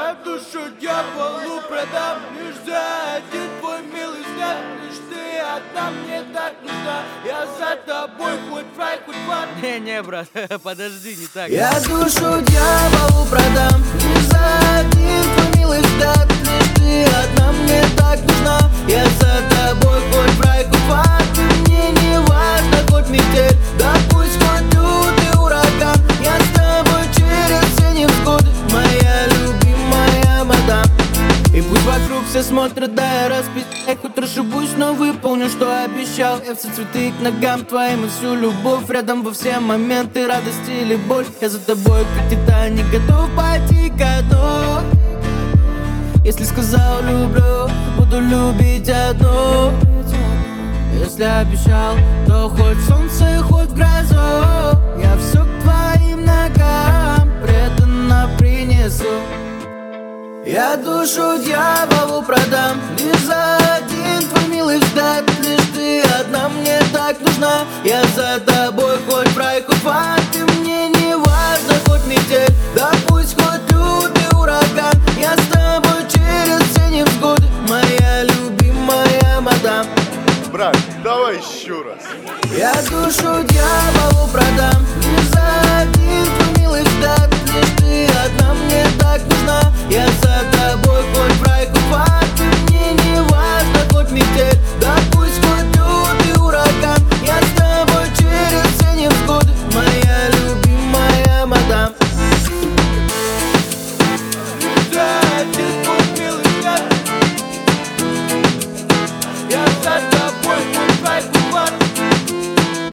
Я душу дьяволу продам лишь за один твой милый взгляд. Лишь ты одна мне так нужна. Я за тобой хоть в рай, хоть в ад. Не, брат, подожди, не так. Я душу дьяволу продам лишь за один твой милый взгляд. Лишь ты одна мне так нужна. Я за тобой хоть в рай, хоть в ад. И мне не важно, хоть метель, да пусть хоть лютый ураган. Я с тобой через все невзгоды, моя любимая мадам. И пусть вокруг все смотрят, да я расписал. Хоть расшибусь, но выполню, что обещал. Я все цветы к ногам твоим и всю любовь. Рядом во все моменты радости или боль. Я за тобой, как Титаник, готов пойти ко дну. Если сказал люблю, буду любить одну. Если обещал, то хоть в солнце, хоть в грозу. Я все к твоим ногам преданно принесу. Я душу дьяволу продам лишь за один твой милый взгляд. Лишь ты одна мне так нужна. Я за тобой хоть в рай, хоть в ад. Ты мне